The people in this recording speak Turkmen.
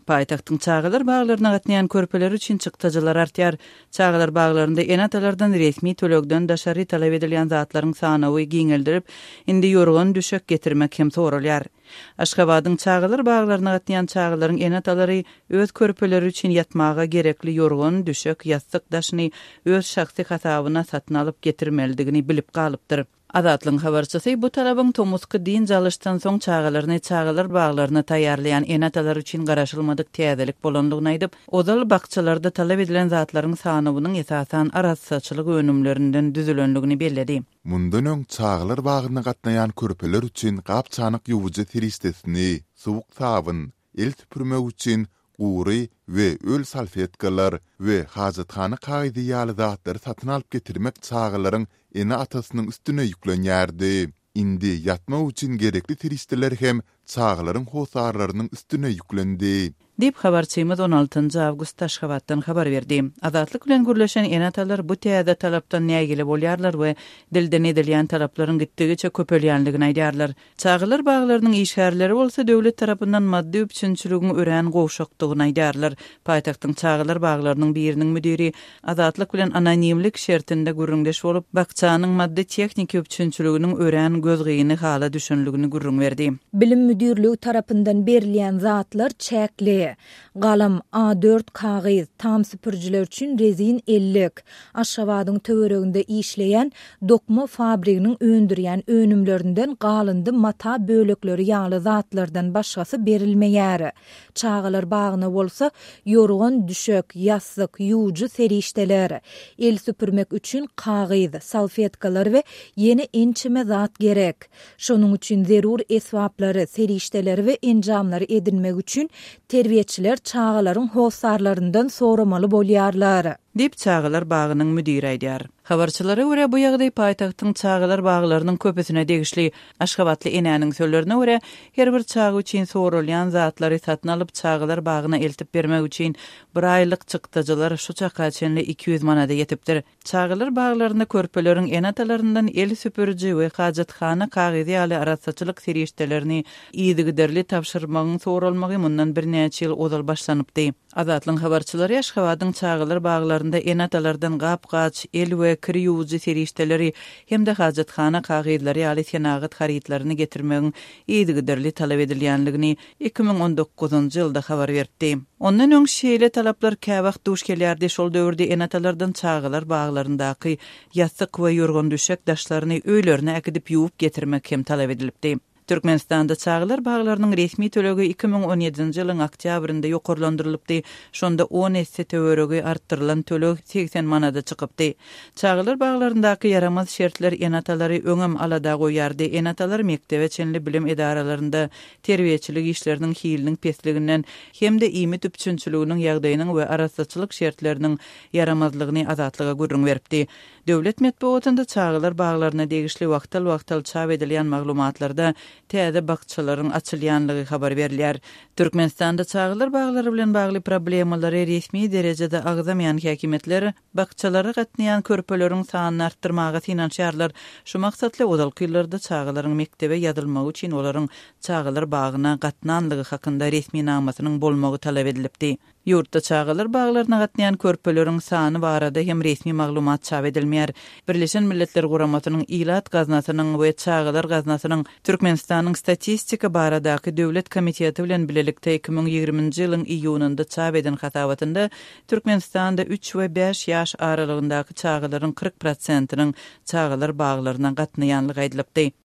Paýtagtyň çağılar baglaryna gatnaýan körpeler üçin çykdyjylar artýar. Çağılar baglarynda enatalardan resmi tölegden daşary talap edilen zatlaryň sanawy giňeldirip, indi ýorgan düşek getirmek hem sorulýar. Aşgabatyň çağılar baglaryna gatnaýan çağılaryň enatalary öz körpeleri üçin ýatmaga gerekli ýorgan düşek ýastık daşyny öz şahsy hasabyna satyn alyp getirmelidigini bilip galypdyr. Azatlyň habarçysy bu talabyň tomuskı diň jalyşdan soň çağılar baglaryny taýýarlayan enatalar üçin garaşylmadyk täzelik bolandygyny aýdyp, ozal bakçalarda talap edilen zatlaryň sanawynyň esasan arassaçylyk önümlerinden düzülenligini belledi. Mundan öň çağılar bagyna gatnaýan körpeler üçin gapçanyk ýuwujy teristesini, suwuk sabyn, el tüpürmek üçin uğri ve öl salfetkalar ve hajathana kaýdy zatlary satyn alyp getirmek çağılaryň ene atasynyň üstüne ýüklenýärdi. Indi ýatmak üçin gerekli teristeler hem çağılaryň hosarlarynyň üstüne ýüklendi. Dip habarçymyz 16 awgust Taşgabatdan habar berdi. Azatlyk bilen gürleşen enatalar bu täze talapdan nägili bolýarlar we dilden edilýän talaplaryň gitdigiçe köpelýänligini aýdýarlar. Çağılar baglarynyň işgärleri bolsa döwlet tarapyndan maddi üçinçiligiň ören gowşakdygyny aýdýarlar. Paýtagtyň çağılar baglarynyň biriniň müdiri azatlyk bilen anonimlik şertinde gürrüňdeş bolup, bakçanyň maddi tehnik üçinçiliginiň ören gözgeyini hala düşünligini gürrüň berdi. Bilim müdürlügi tarapyndan berilýän zatlar çäkli. Galam A4 kagyz tam süpürjiler üçin rezin 50. Aşgabatyň töwereginde işleýän dokma fabriginiň öndürýän önümlerinden galyndy mata bölekleri ýaly zatlardan başgasy berilmeýär. Çağılar bagyna bolsa ýorgan düşek, ýassyk, ýuwjy serişdeler. El süpürmek üçin kagyz, salfetkalar we ýeni ençime zat gerek. Şonuň üçin zerur eswaplary, serişdeler we enjamlary edinmek üçin terbiýetçiler çağılaryň hosarlaryndan soramaly bolýarlar. Dip çağılar bagynyň müdiri aýdýar. Habarçylara görä bu ýagdaý paýtagtyň çağılar baglarynyň köpesine degişli. Aşgabatly enäniň sözlerine görä her bir çağı üçin sorulýan zatlary satyn alyp çağılar bagyna eltip bermek üçin bir aýlyk çykdyjylar şu çaka çenli 200 manada ýetipdir. Çağılar baglarynda körpeleriň enatalaryndan el süpürji we hajathana kagyzy ýaly arassaçylyk serişdelerini ýygyderli tapşyrmagyň sorulmagy mundan bir näçe ýyl ozal başlanypdy. Azatlyň habarçylary Aşgabatyň çağılar baglarynda enatalardan gap-gaç, el we kir ýuwjy serişdeleri hem de hajathana kagyzlary ýaly senagat haritlaryny getirmegiň ýygyderli talap edilýänligini 2019-njy ýylda habar berdi. Ondan öň şeýle talaplar käbaq duş gelýärdi. Şol döwürde enatalardan çağılar baglaryndaky ýassyk we ýorgan düşek daşlaryny öýlerine äkidip ýuwup getirmek hem talap edilipdi. Türkmenistanda çağılar baglarynyň resmi tölegi 2017-nji ýylyň oktýabrynda ýokarlandyrylypdy. Şonda 10 esse töweregi artdyrylan töleg 80 manada çykypdy. Çağılar baglaryndaky yaramaz şertler enatalary öňem alada goýardy. Enatalar mektebe çenli bilim edaralarynda terbiýetçilik işleriniň hiliniň pesliginden hem de ýmy tüpçünçiliginiň ýagdaýynyň we arassaçylyk şertleriniň yaramazlygyny azatlyga gürrüň beripdi. Döwlet medeniýetinde çağılar baglaryna degişli wagtal çap edilýän maglumatlarda täze bakçalaryň açylýanlygy habar berilýär. Türkmenistanda çağılar baglary bilen bagly problemalary resmi derejede agzamayan häkimetler bakçalara gatnaýan körpeleriň sanyny artdyrmaga finansiýarlar. Şu maksatly ozalky ýyllarda çağılaryň mektebe ýazylmagy üçin olaryň çağılar bagyna gatnanlygy hakynda resmi namasynyň bolmagy talap edilipdi. Ýurtda çağılar baglaryna gatnaýan körpeleriň sany barada hem resmi maglumat çap edilmeýär. Birleşen Milletler Guramatynyň ilat gaznasynyň we çağılar gaznasynyň Türkmenistanyň statistika baradaky döwlet komiteti bilen bilelikde 2020-nji ýylyň iýunynda çap eden hatabatynda Türkmenistanda 3 we 5 ýaş aralygyndaky çağılaryň 40%-nyň çağılar baglaryna gatnaýanlygy aýdylypdy.